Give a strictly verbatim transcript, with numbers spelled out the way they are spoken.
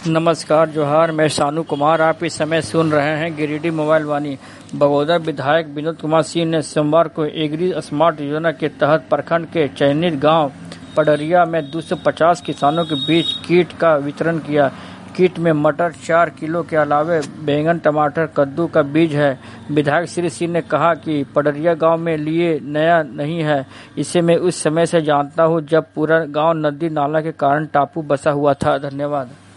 नमस्कार जोहार, मैं शानू कुमार। आप इस समय सुन रहे हैं गिरिडीह मोबाइल वाणी। बगौदा विधायक विनोद कुमार सिंह ने सोमवार को एग्री स्मार्ट योजना के तहत प्रखंड के चयनित गांव पडरिया में दो सौ पचास किसानों के बीच किट का वितरण किया। किट में मटर चार किलो के अलावे बैंगन, टमाटर, कद्दू का बीज है। विधायक श्री सिंह ने कहा कि पडरिया गांव में लिए नया नहीं है, इसे मैं उस समय से जानता हूं जब पूरा गांव नदी नाला के कारण टापू बसा हुआ था। धन्यवाद।